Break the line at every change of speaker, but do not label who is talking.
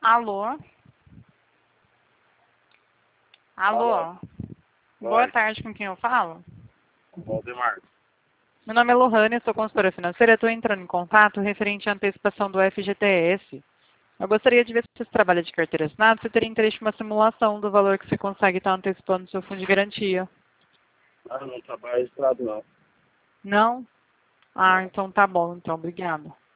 Alô? Alô?
Alô.
Boa
Oi.
tarde, com quem eu falo?
Valdemar.
Meu nome é Lohane, sou consultora financeira. Estou entrando em contato referente à antecipação do FGTS. Eu gostaria de ver se você trabalha de carteira assinada, você teria interesse em uma simulação do valor que você consegue estar antecipando no seu fundo de garantia.
Ah, não trabalho registrado não.
Não? Ah,
Não.
então tá bom, então, obrigada.